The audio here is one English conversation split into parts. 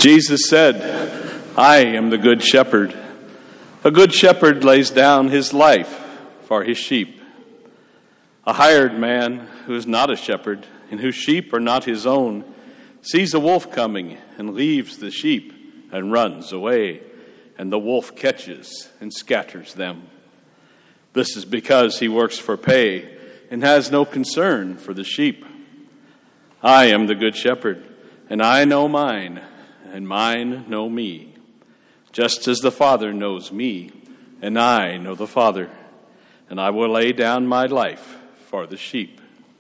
Jesus said, I am the good shepherd. A good shepherd lays down his life for his sheep. A hired man who is not a shepherd and whose sheep are not his own sees a wolf coming and leaves the sheep and runs away, and the wolf catches and scatters them. This is because he works for pay and has no concern for the sheep. I am the good shepherd, and I know mine, and mine know me, just as the Father knows me, and I know the Father, and I will lay down my life for the sheep.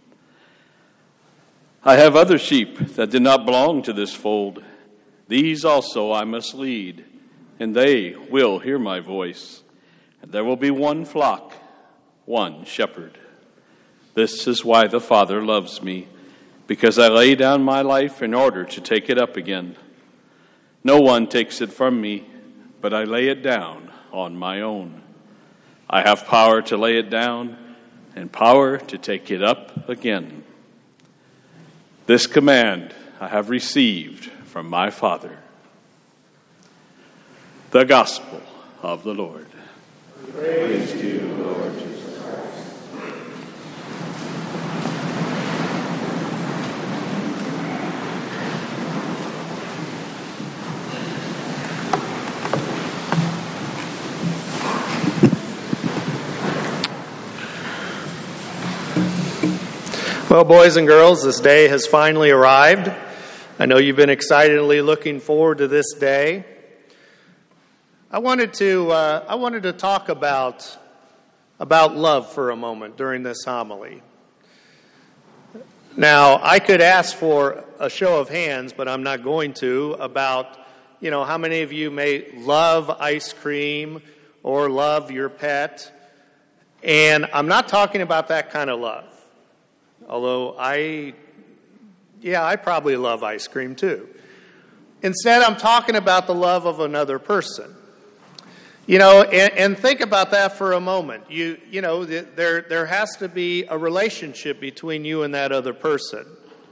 I have other sheep that did not belong to this fold. These also I must lead, and they will hear my voice. And there will be one flock, one shepherd. This is why the Father loves me, because I lay down my life in order to take it up again. No one takes it from me, but I lay it down on my own. I have power to lay it down and power to take it up again. This command I have received from my Father. The Gospel of the Lord. Praise to you, Lord Jesus Christ. Well, boys and girls, this day has finally arrived. I know you've been excitedly looking forward to this day. I wanted to talk about love for a moment during this homily. Now, I could ask for a show of hands, but I'm not going to, about, how many of you may love ice cream or love your pet. And I'm not talking about that kind of love. Although I probably love ice cream too. Instead, I'm talking about the love of another person. And think about that for a moment. There has to be a relationship between you and that other person.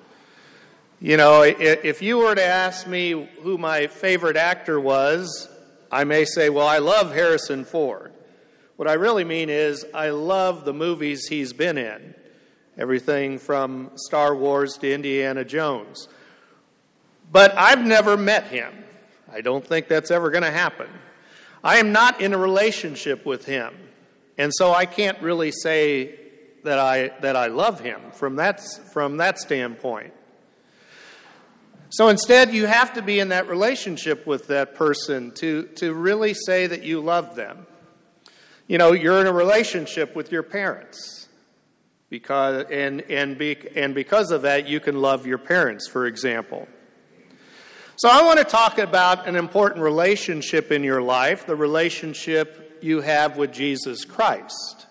If you were to ask me who my favorite actor was, I may say, well, I love Harrison Ford. What I really mean is I love the movies he's been in. Everything from Star Wars to Indiana Jones. But I've never met him. I don't think that's ever going to happen. I am not in a relationship with him. And so I can't really say that I love him from that standpoint. So instead, you have to be in that relationship with that person to really say that you love them. You're in a relationship with your parents. Because of that, you can love your parents, for example. So I want to talk about an important relationship in your life, the relationship you have with Jesus Christ.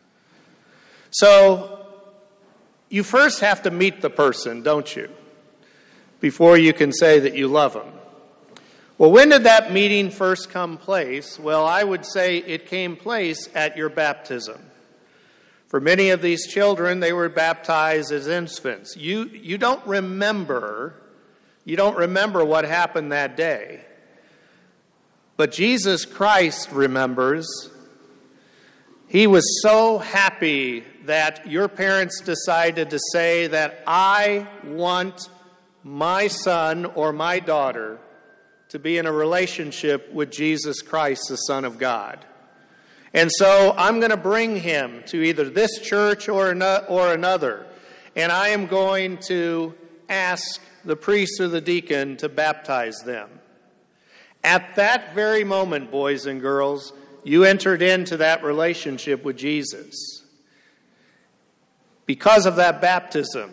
So you first have to meet the person, don't you? Before you can say that you love him. Well, when did that meeting first come place? Well, I would say it came place at your baptism. For many of these children, they were baptized as infants. You don't remember what happened that day. But Jesus Christ remembers. He was so happy that your parents decided to say that I want my son or my daughter to be in a relationship with Jesus Christ, the Son of God. And so I'm going to bring him to either this church or another. And I am going to ask the priest or the deacon to baptize them. At that very moment, boys and girls, you entered into that relationship with Jesus. Because of that baptism,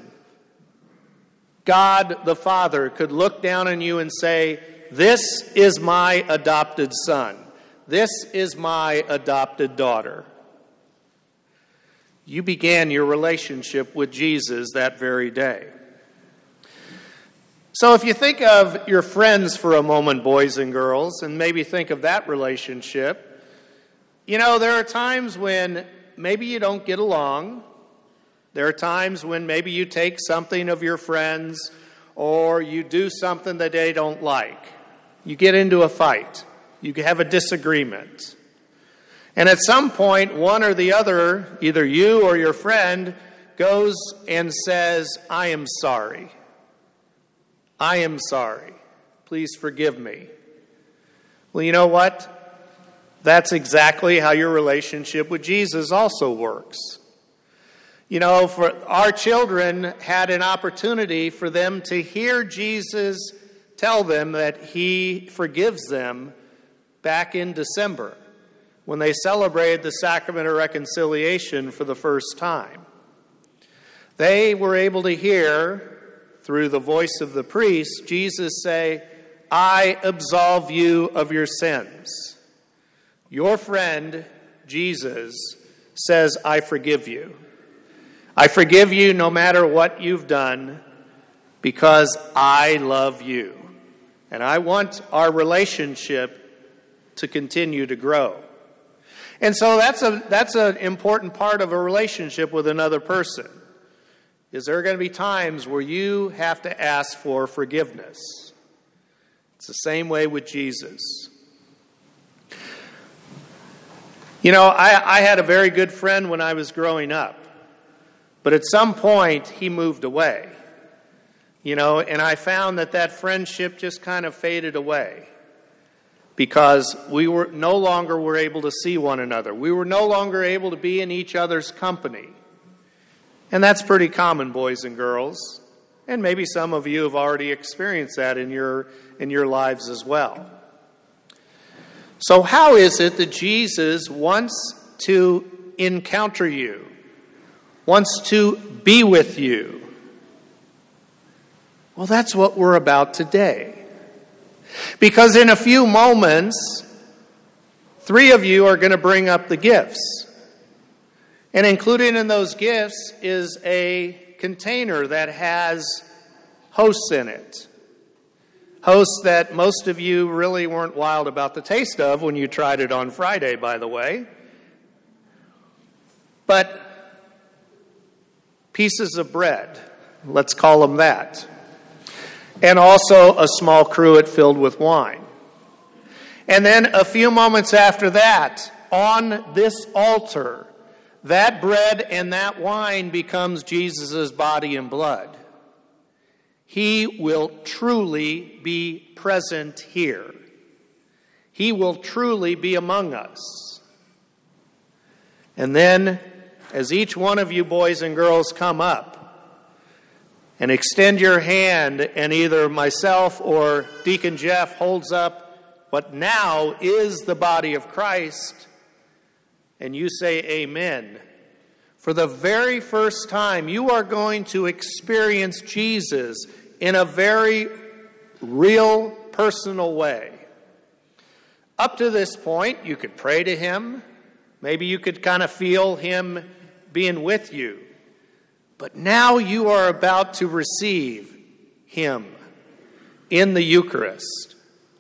God the Father could look down on you and say, "This is my adopted son. This is my adopted daughter." You began your relationship with Jesus that very day. So if you think of your friends for a moment, boys and girls, and maybe think of that relationship, there are times when maybe you don't get along. There are times when maybe you take something of your friends, or you do something that they don't like. You get into a fight. You have a disagreement. And at some point, one or the other, either you or your friend, goes and says, I am sorry. I am sorry. Please forgive me. Well, you know what? That's exactly how your relationship with Jesus also works. You know, for our children had an opportunity for them to hear Jesus tell them that he forgives them back in December when they celebrated the sacrament of reconciliation for the first time. They were able to hear, through the voice of the priest, Jesus say, I absolve you of your sins. Your friend, Jesus, says, I forgive you. I forgive you no matter what you've done because I love you. And I want our relationship to continue to grow. And so that's an important part of a relationship with another person. Is there going to be times where you have to ask for forgiveness? It's the same way with Jesus. You know, I had a very good friend when I was growing up. But at some point, he moved away. You know, and I found that friendship just kind of faded away. Because we were no longer able to see one another. We were no longer able to be in each other's company. And that's pretty common, boys and girls. And maybe some of you have already experienced that in your lives as well. So how is it that Jesus wants to encounter you? Wants to be with you? Well, that's what we're about today. Because in a few moments, 3 of you are going to bring up the gifts. And included in those gifts is a container that has hosts in it. Hosts that most of you really weren't wild about the taste of when you tried it on Friday, by the way. But pieces of bread, let's call them that. And also a small cruet filled with wine. And then a few moments after that, on this altar, that bread and that wine becomes Jesus' body and blood. He will truly be present here. He will truly be among us. And then, as each one of you boys and girls come up and extend your hand, and either myself or Deacon Jeff holds up what now is the body of Christ, and you say amen, for the very first time you are going to experience Jesus in a very real, personal way. Up to this point, you could pray to him. Maybe you could kind of feel him being with you. But now you are about to receive him in the Eucharist.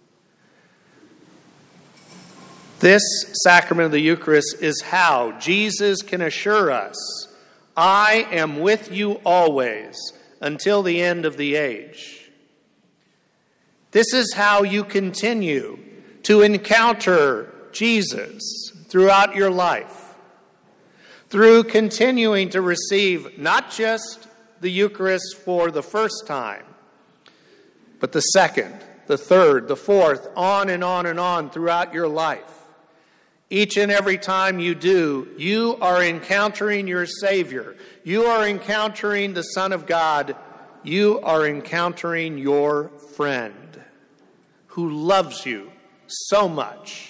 This sacrament of the Eucharist is how Jesus can assure us, I am with you always until the end of the age. This is how you continue to encounter Jesus throughout your life. Through continuing to receive not just the Eucharist for the first time, but the second, the third, the fourth, on and on and on throughout your life. Each and every time you do, you are encountering your Savior. You are encountering the Son of God. You are encountering your friend who loves you so much.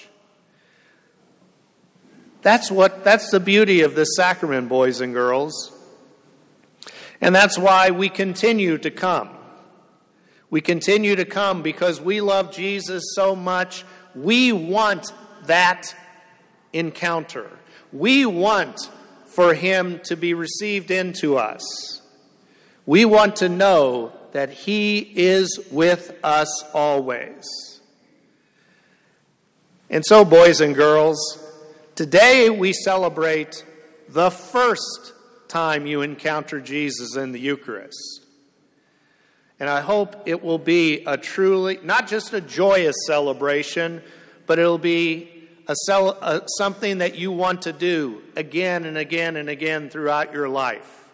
That's the beauty of this sacrament, boys and girls. And that's why we continue to come. We continue to come because we love Jesus so much. We want that encounter. We want for him to be received into us. We want to know that he is with us always. And so, boys and girls, today we celebrate the first time you encounter Jesus in the Eucharist. And I hope it will be a truly, not just a joyous celebration, but it'll be something that you want to do again and again and again throughout your life.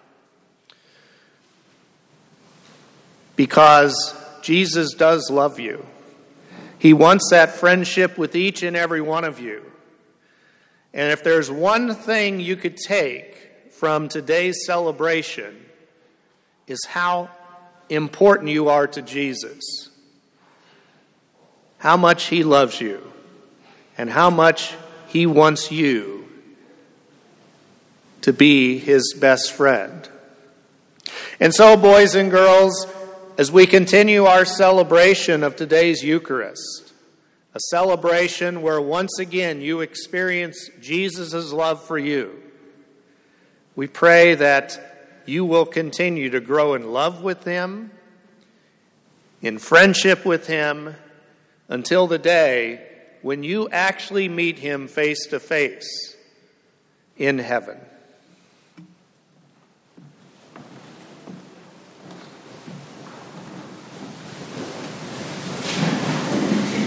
Because Jesus does love you. He wants that friendship with each and every one of you. And if there's one thing you could take from today's celebration, is how important you are to Jesus. How much He loves you. And how much He wants you to be His best friend. And so, boys and girls, as we continue our celebration of today's Eucharist, a celebration where once again you experience Jesus' love for you, we pray that you will continue to grow in love with Him, in friendship with Him, until the day when you actually meet Him face to face in heaven.